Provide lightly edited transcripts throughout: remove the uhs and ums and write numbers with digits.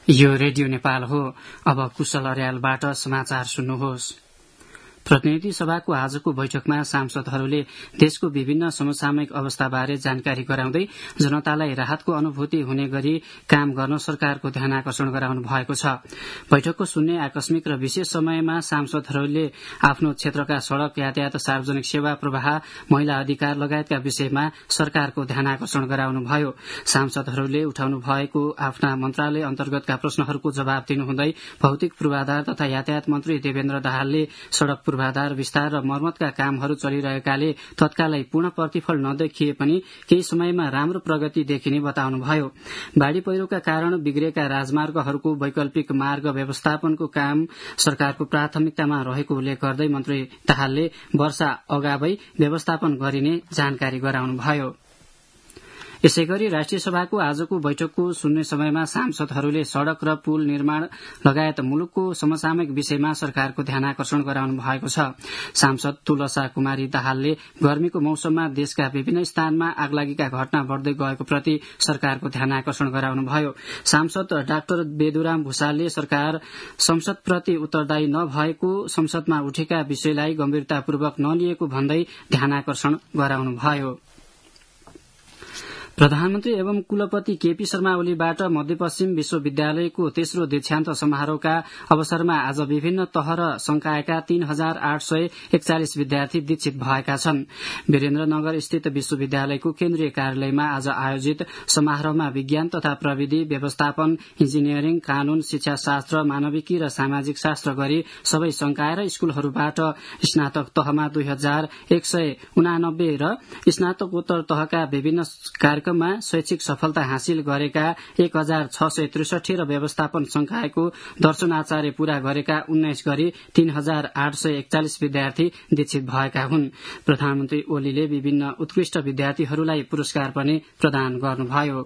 यो रेडियो नेपाल हो। अब कुशल अर्यालबाट समाचार सुन्नुहोस्। प्रतिनिधि सभाको आजको बैठकमा सांसदहरूले देशको विभिन्न समसामयिक अवस्थाबारे जानकारी गराउँदै जनतालाई राहतको अनुभूति हुने गरी काम गर्न सरकारको ध्यानाकर्षण गराउनु भएको छ। बैठकको शून्य आकस्मिक र विशेष समयमा सांसदहरूले आफ्नो क्षेत्रका सड़क यातायात, सार्वजनिक सेवा प्रवाह, महिला अधिकार लगायतका विषयमा सरकारको ध्यानाकर्षण गराउनुभयो। सांसदहरूले उठाउनु भएको आफ्ना मन्त्रालय अन्तर्गतका प्रश्नहरूको जवाब दिनुहुँदै भौतिक पूर्वाधार तथा यातायात मन्त्री देवेन्द्र दाहालले सड़क पूर्वाधार विस्तार र मर्मतका कामहरू चलिरहेकाले तत्कालै पूर्ण प्रतिफल नदेखिए पनि केही समयमा राम्रो प्रगति देखिने बताउनुभयो। बाढ़ी पहिरोका कारण बिग्रेका राजमार्गहरूको वैकल्पिक मार्ग व्यवस्थापनको काम सरकारको प्राथमिकतामा रहेको उल्लेख गर्दै मन्त्री दाहालले वर्षा अगावै व्यवस्थापन गरिने जानकारी गराउनुभयो। यसैगरी राष्ट्रिय सभाको आजको बैठकको शून्य समयमा सांसदहरूले सड़क र पुल निर्माण लगायत मुलुकको समसामयिक विषयमा सरकारको ध्यानाकर्षण गराउनु भएको छ। सांसद तुलसा कुमारी दाहालले गर्मीको मौसममा देशका विभिन्न स्थानमा आगलागीका घटना बढ़दै गएको प्रति सरकारको ध्यानाकर्षण गराउनुभयो। सांसद डाक्टर बेदुराम भूषालले सरकार संसदप्रति उत्तरदायी नभएको, संसदमा उठेका विषयलाई गम्भीरतापूर्वक नलिएको भन्दै ध्यानाकर्षण गराउनुभयो। प्रधानमन्त्री एवं कुलपति केपी शर्मा ओलीबाट मध्यपश्चिम विश्वविद्यालयको तेस्रो दीक्षान्त समारोहका अवसरमा आज विभिन्न तह र संकायका 3841 विद्यार्थी दीक्षित भएका छन्। वीरेन्द्रनगर स्थित विश्वविद्यालयको केन्द्रीय कार्यालयमा आज आयोजित समारोहमा विज्ञान तथा प्रविधि, व्यवस्थापन, इन्जिनियरिङ, कानून, शिक्षा शास्त्र, मानविकी र सामाजिक शास्त्र गरी सबै संकाय र स्कूलहरूबाट स्नातक तहमा 2189 र स्नातकोत्तर तहका विभिन्न कार्यक्रममा शैक्षिक सफलता हासिल गरेका 1663 र व्यवस्थापन संकायको दर्शनाचार्य पूरा गरेका 19 गरी 3841 विद्यार्थी दीक्षित भएका हुन्। प्रधानमन्त्री ओलीले विभिन्न उत्कृष्ट विद्यार्थीहरूलाई पुरस्कार पनि प्रदान गर्नुभयो।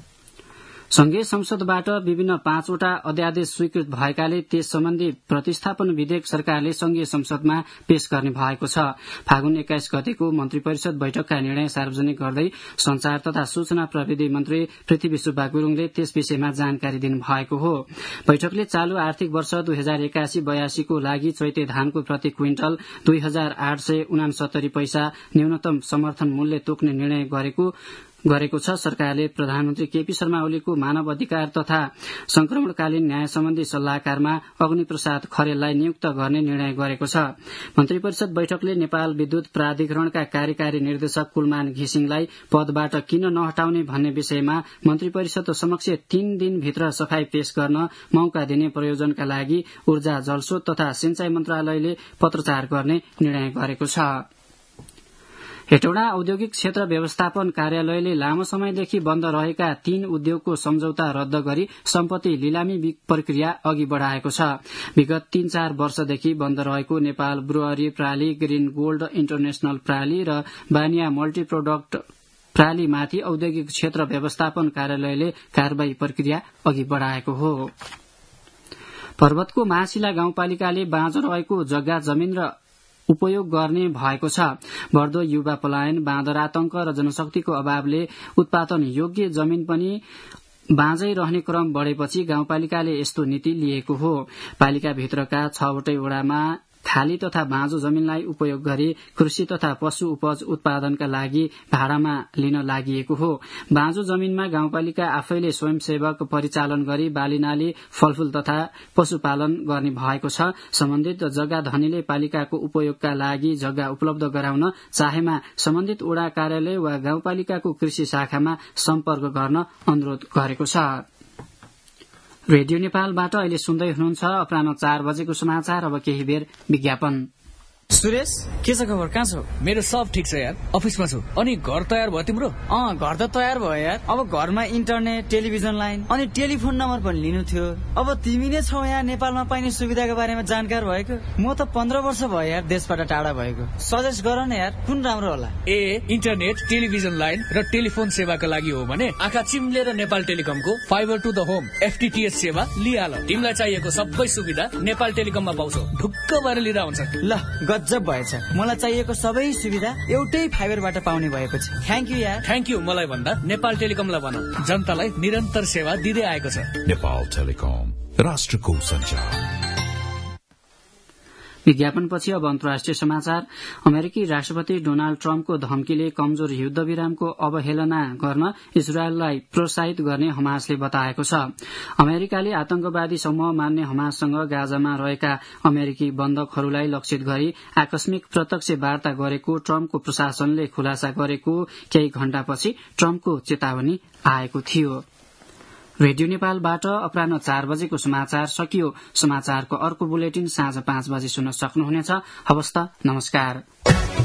संघीय संसदबाट विभिन्न 5वटा अध्यादेश स्वीकृत भएकाले त्यस सम्बन्धी प्रतिस्थापन विधेयक सरकारले संघीय संसदमा पेश गर्ने भएको छ। फागुन 21 गतेको मन्त्री परिषद बैठकका निर्णय सार्वजनिक गर्दै संचार तथा सूचना प्रविधि मन्त्री पृथ्वी सुब्बा गुरूङले त्यस विषयमा जानकारी दिनुभएको हो। बैठकले चालू आर्थिक वर्ष 2081-82 को लागि चैते धानको प्रति क्विन्टल 2869 पैसा न्यूनतम समर्थन मूल्य तोक्ने निर्णय गरेको छ। सरकारले प्रधानमन्त्री केपी शर्मा ओलीको मानव अधिकार तथा संक्रमणकालीन न्याय सम्बन्धी सल्लाहकारमा अग्नि प्रसाद खरेललाई नियुक्त गर्ने निर्णय गरेको छ। मन्त्री परिषद बैठकले नेपाल विद्युत प्राधिकरणका कार्यकारी निर्देशक कुलमान घिसिङलाई पदबाट किन नहटाउने भन्ने विषयमा मन्त्री परिषद समक्ष 3 दिनभित्र सफाई पेश गर्न मौका दिने प्रयोजनका लागि ऊर्जा, जलस्रोत तथा सिंचाई मन्त्रालयले पत्रचार गर्ने निर्णय गरेको छ। हेटौडा औद्योगिक क्षेत्र व्यवस्थापन कार्यालयले लामो समयदेखि बन्द रहेका 3 उद्योगको सम्झौता रद्द गरी सम्पत्ति लिलामी प्रक्रिया अघि बढ़ाएको छ। विगत 3-4 वर्षदेखि बन्द रहेको नेपाल ब्रुअरी प्राली, ग्रीन गोल्ड इन्टरनेशनल प्राली र बानिया मल्टी प्रोडक्ट प्रालीमाथि औद्योगिक क्षेत्र व्यवस्थापन कार्यालयले कारबाही प्रक्रिया अघि बढ़ाएको हो। पर्वतको महाशिला गाउँपालिकाले बाँझो रहेको जग्गा जमिन र उपयोग गर्ने भएको छ। बढ्दो युवा पलायन, बाँदर आतंक र जनशक्तिको अभावले उत्पादन योग्य जमिन पनि बाँझै रहने क्रम बढ़ेपछि गाउँपालिकाले यस्तो नीति लिएको हो। पालिकाभित्रका 6वटै वडामा खाली तथा बाँझो जमिनलाई उपयोग गरी कृषि तथा पशु उपज उत्पादनका लागि भाडामा लिन लागि हो। बाँझो जमिनमा गाउँपालिका आफैले स्वयंसेवक परिचालन गरी बालीनाली, फलफूल तथा पशुपालन गर्ने भएको छ। सम्बन्धित जग्गा धनीले पालिकाको उपयोगका लागि जग्गा उपलब्ध गराउन चाहेमा सम्बन्धित वडा कार्यालय वा गाउँपालिकाको कृषि शाखामा सम्पर्क गर्न अनुरोध गरेको छ। रेडियो नेपालबाट अहिले सुन्दै हुनुहुन्छ अपराह्न 4 बजेको समाचार। अब केही बेर विज्ञापन। सुरेश, के छ खबर? कहाँ छौ? मेरो सब ठिक छ यार, अफिसमा छु। अनि घर तयार भयो तिम्रो? घर त तयार भयो यार। अब घरमा इन्टरनेट, टेलिभिजन लाइन अनि टेलिफोन नम्बर पनि लिनु थियो। अब तिमी नै छौ यहाँ नेपालमा पाइने सुविधाको बारेमा जानकार भएको। म त 15 वर्ष भयो यार देशबाट टाढा भएको। सजेस्ट गर न यार, कुन राम्रो होला? इन्टरनेट, टेलिभिजन लाइन र टेलिफोन सेवाका लागि हो भने आँखा चिम्लेर नेपाल टेलिकमको fibre to the home FTTH सेवा लिहाल। तिमीलाई चाहिएको सबै सुविधा नेपाल टेलिकममा पाउँछौ। ढुक्क भएर लिएर आउँछ। ल गजब भएछ। मलाई चाहिएको सबै सुविधा एउटै फाइबरबाट पाउने भएपछि थ्यांक यू यार। थ्यांक यू मलाई भन्दा नेपाल टेलिकमलाई भनौं, जनतालाई निरन्तर सेवा दिँदै आएको छ। नेपाल टेलिकम, राष्ट्रको सञ्चार। विज्ञापनपछि अब अन्तर्राष्ट्रिय समाचार। अमेरिकी राष्ट्रपति डोनाल्ड ट्रम्पको धम्कीले कमजोर युद्ध विरामको अवहेलना गर्न इजरायललाई प्रोत्साहित गर्ने हमासले बताएको छ। अमेरिकाले आतंकवादी समूह मान्ने हमाससँग गाजामा रहेका अमेरिकी बन्धकहरूलाई लक्षित गरी आकस्मिक प्रत्यक्ष वार्ता गरेको ट्रम्पको प्रशासनले खुलासा गरेको केही घण्टापछि ट्रम्पको चेतावनी आएको थियो। रेडियो नेपालबाट अपराह्न 4 बजेको समाचार सकियो। समाचारको अर्को बुलेटिन साँझ 5 बजे सुन्न सक्नुहुनेछ। हवस् त, नमस्कार।